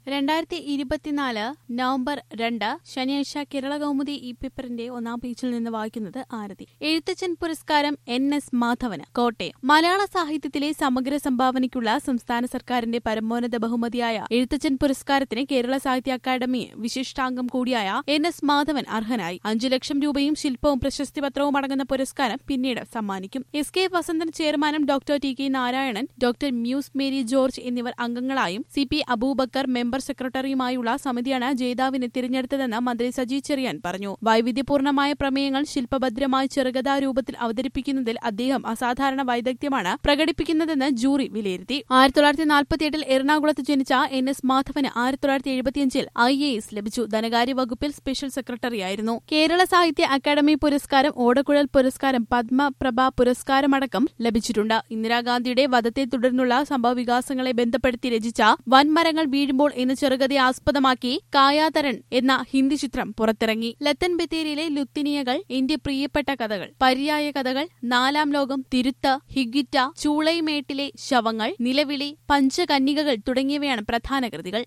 2024 November 2 ശനിയാഴ്ച കേരള കൗമുദി ഈ പേപ്പറിന്റെ ഒന്നാം പേജിൽ നിന്ന് വായിക്കുന്നത് ആരതി. എഴുത്തച്ഛൻ പുരസ്കാരം NS മാധവന്. കോട്ടയം. മലയാള സാഹിത്യത്തിലെ സമഗ്ര സംഭാവനയ്ക്കുള്ള സംസ്ഥാന സർക്കാരിന്റെ പരമോന്നത ബഹുമതിയായ എഴുത്തച്ഛൻ പുരസ്കാരത്തിന് കേരള സാഹിത്യ അക്കാദമി വിശിഷ്ടാംഗം കൂടിയായ NS മാധവൻ അർഹനായി. 5 ലക്ഷം രൂപയും ശില്പവും പ്രശസ്തിപത്രവും അടങ്ങുന്ന പുരസ്കാരം പിന്നീട് സമ്മാനിക്കും. SK വസന്തൻ ചെയർമാനും doctor TK Narayanan, doctor Muse Mary George എന്നിവർ അംഗങ്ങളായും CP അബൂബക്കർ മെമ്പർ സെക്രട്ടറിയുമായുള്ള സമിതിയാണ് ജേതാവിനെ തിരഞ്ഞെടുത്തതെന്ന് മന്ത്രി സജി ചെറിയാൻ പറഞ്ഞു. വൈവിധ്യപൂർണമായ പ്രമേയങ്ങൾ ശില്പഭദ്രമായി ചെറുകഥാരൂപത്തിൽ അവതരിപ്പിക്കുന്നതിൽ അദ്ദേഹം അസാധാരണ വൈദഗ്ധ്യമാണ് പ്രകടിപ്പിക്കുന്നതെന്ന് ജൂറി വിലയിരുത്തി. 1948 എറണാകുളത്ത് ജനിച്ച NS മാധവന് 1975 IAS ലഭിച്ചു. ധനകാര്യ വകുപ്പിൽ സ്പെഷ്യൽ സെക്രട്ടറിയായിരുന്നു. കേരള സാഹിത്യ അക്കാദമി പുരസ്കാരം, ഓടക്കുഴൽ പുരസ്കാരം, പത്മപ്രഭ പുരസ്കാരമടക്കം ലഭിച്ചിട്ടുണ്ട്. ഇന്ദിരാഗാന്ധിയുടെ വധത്തെ തുടർന്നുള്ള സംഭവവികാസങ്ങളെ ബന്ധപ്പെടുത്തി രചിച്ച വൻമരങ്ങൾ വീഴുമ്പോൾ എന്ന ചെറുകഥയെ ആസ്പദമാക്കി കായാതരൺ എന്ന ഹിന്ദി ചിത്രം പുറത്തിറങ്ങി. ലത്തൻ ബത്തേരിയിലെ ലുത്തിനിയകൾ, എന്റെ പ്രിയപ്പെട്ട കഥകൾ, പര്യായ കഥകൾ, 4-ാം ലോകം, തിരുത്ത്, ഹിഗിറ്റ, ചൂളൈമേട്ടിലെ ശവങ്ങൾ, നിലവിളി, പഞ്ചകന്യകകൾ തുടങ്ങിയവയാണ് പ്രധാന കൃതികൾ.